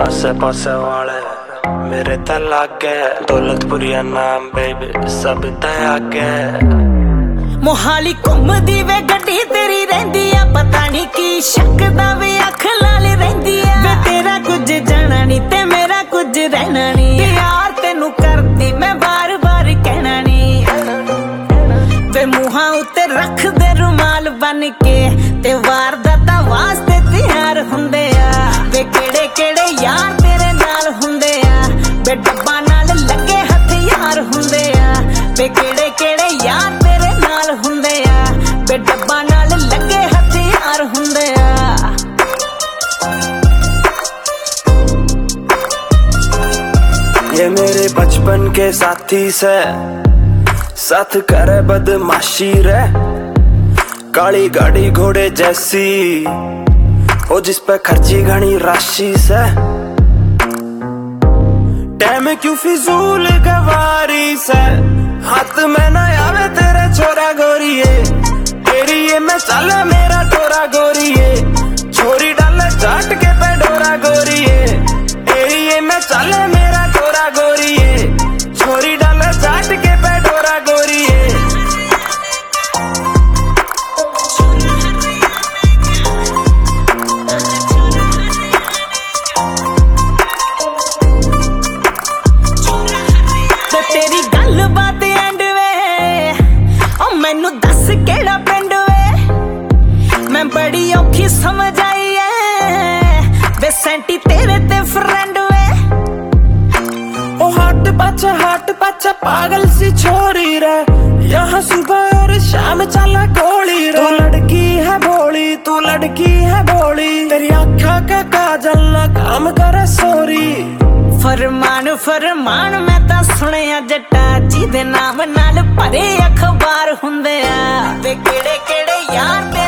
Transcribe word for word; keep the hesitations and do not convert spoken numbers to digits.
आसे पासे वाले मेरे ते लागे, दौलतपुरिया नाम बेबी सब ते आगे। मोहाली घुमदी वे गड्डी तेरी रहिंदी आ, पता नहीं की शक दा वे अख लाल रहिंदी आ। वे तेरा कुछ जाना नहीं ते मेरा कुछ रहना नहीं, प्यार तेनू करदी मैं बार बार कहना नहीं। वे मुहां उत्ते रख दे रुमाल बन के ते वारदाता वास्ते तैयार हुंदे आ। वे केड़े केड़े यार तेरे नाल हुंदे आ, वे डब्बा नाल लगे हथियार हुंदे आ। वे केड़े केड़े यार तेरे नाल हुंदे आ, वे डब्बा नाल लगे हथियार हुंदे आ। ये मेरे बचपन के साथी से साथ करे बदमाशी रे, काली गाड़ी घोड़े जैसी हो जिस पे खर्ची घनी राशि से। टाइम क्यों फिजूल गवारी से, हाथ में न आवे तेरे छोरा गोरिये, तेरी ये मैं चले मेरा टोरा गोरिये, छोरी डाले चाट के पे डोरा गोरिये, तेरी ये मैं चले मेरा टोरा गोरिये, छोरी डाले चाट के पे डोरा गोरिये। तेरी गल बात एंड वे ओ मैनू दस केड़ा पिंड वे, मैं बड़ी औखी समझ आई है वे सेंटी तेरे ते फ्रेंड वे। ओ हाट पाछा हाट पाछा पागल सी छोरी रे, यहाँ सुबह और शाम चला गोली रे। तू लड़की है भोली, तू लड़की है भोली, तेरी आँखों का काजल ना काम करे सोरी। फरमान फरमान मैं तां सुनिया जट्टा जी दे नाम नाल भरे अखबार हुंदे आ। वे केड़े केड़े यार